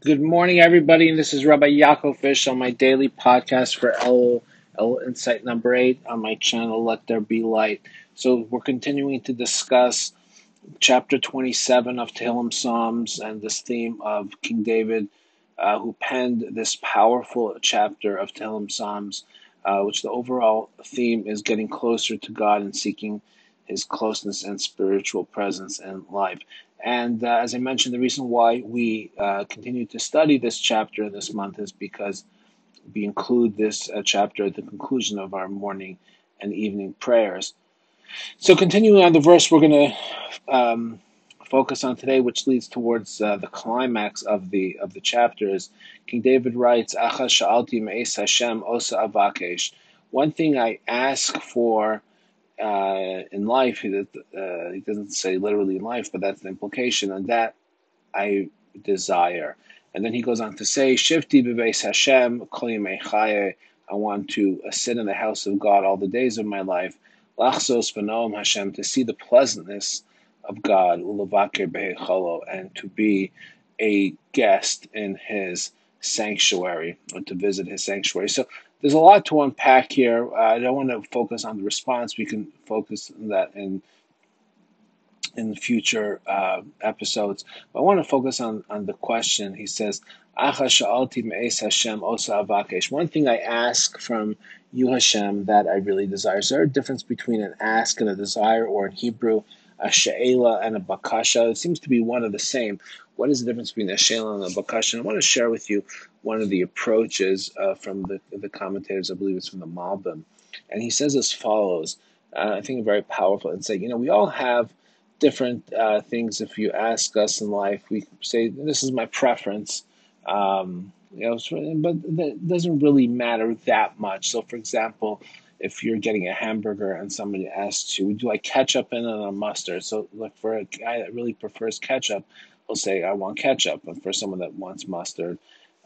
Good morning, everybody. And this is Rabbi Yaakov Fish on my daily podcast for El Insight number 8 on my channel, Let There Be Light. So, we're continuing to discuss chapter 27 of Tehillim Psalms and this theme of King David, who penned this powerful chapter of Tehillim Psalms, which the overall theme is getting closer to God and seeking his closeness and spiritual presence in life. And as I mentioned, the reason why we continue to study this chapter this month is because we include this chapter at the conclusion of our morning and evening prayers. So, continuing on the verse we're going to focus on today, which leads towards the climax of the chapter, is King David writes, "Acha sha'alti me'es Hashem osa avakesh." One thing I ask for in life, he doesn't say literally in life, but that's the implication, and that I desire. And then he goes on to say, Shifti bebeis Hashem kol yemei chaye. I want to sit in the house of God all the days of my life. Lachzos b'noam Hashem, to see the pleasantness of God, ulevaker behecholo, and to be a guest in his sanctuary, or to visit his sanctuary. So there's a lot to unpack here. I don't want to focus on the response. We can focus on that in future episodes. But I want to focus on the question. He says, "Acha sha'alti me'es Hashem osa avakesh." One thing I ask from you, Hashem, that I really desire. Is there a difference between an ask and a desire, or in Hebrew, a she'ela and a bakasha? It seems to be one of the same. What is the difference between a she'ela and a bakasha? And I want to share with you one of the approaches from the commentators. I believe it's from the Malbim. And he says as follows, I think very powerful, and say, we all have different things. If you ask us in life, we say, this is my preference, but that doesn't really matter that much. So, for example, if you're getting a hamburger and somebody asks you, would you like ketchup in it or mustard? So, like for a guy that really prefers ketchup, he'll say, I want ketchup. And for someone that wants mustard,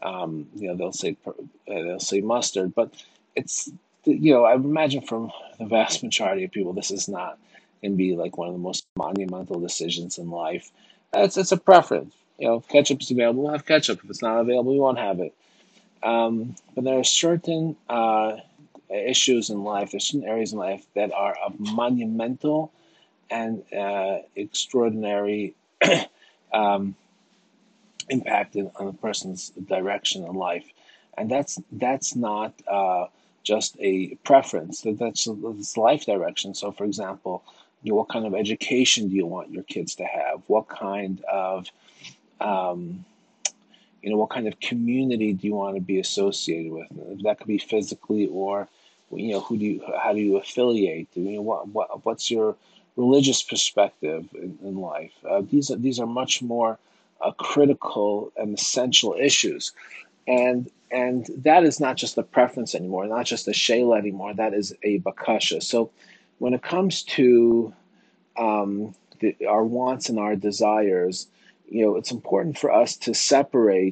they'll say mustard. But it's, I imagine from the vast majority of people, this is not can be like one of the most monumental decisions in life. It's a preference. If ketchup is available, we'll have ketchup. If it's not available, we won't have it. But there are certain issues in life, there's certain areas in life that are of monumental and extraordinary um, impact on a person's direction in life. And that's not just a preference, that's life direction. So, for example, what kind of education do you want your kids to have? What kind of um, what kind of community do you want to be associated with? That could be physically, or how do you affiliate? What's your religious perspective in life? These are much more critical and essential issues, and that is not just a preference anymore, not just a shayla anymore. That is a bakasha. So when it comes to our wants and our desires, it's important for us to separate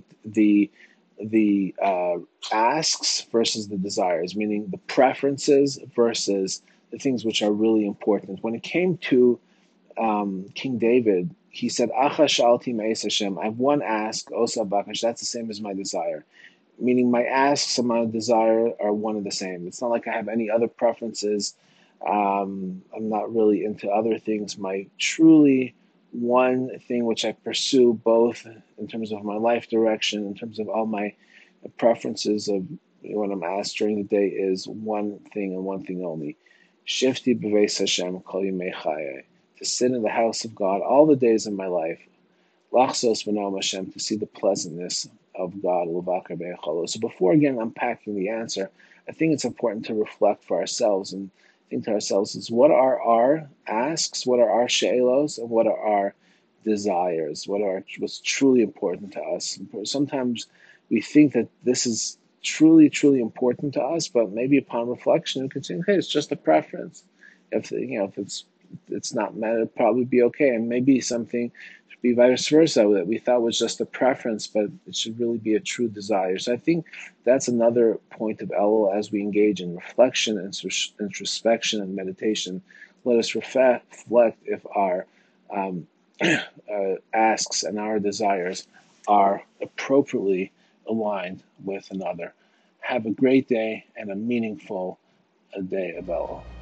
the asks versus the desires, meaning the preferences versus the things which are really important. When it came to King David, he said, "Acha shalti me'es Hashem." I have one ask, osa bakash. That's the same as my desire, meaning my asks and my desire are one and the same. It's not like I have any other preferences. I'm not really into other things. My truly one thing which I pursue, both in terms of my life direction, in terms of all my preferences of what I'm asked during the day, is one thing and one thing only. Shifti b'veis Hashem kol yemei chaye, to sit in the house of God all the days of my life. Lachzos b'noam Hashem, to see the pleasantness of God. So before again unpacking the answer, I think it's important to reflect for ourselves and think to ourselves, is what are our asks, what are our she'elos, and what are our desires, what's truly important to us. Sometimes we think that this is truly, truly important to us, but maybe upon reflection, we can say, okay, it's just a preference. If it's not met, it'll probably be okay, and maybe something should be vice versa that we thought was just a preference, but it should really be a true desire. So I think that's another point of Elul as we engage in reflection and introspection and meditation. Let us reflect if our asks and our desires are appropriately aligned with another. Have a great day and a meaningful day of Elul.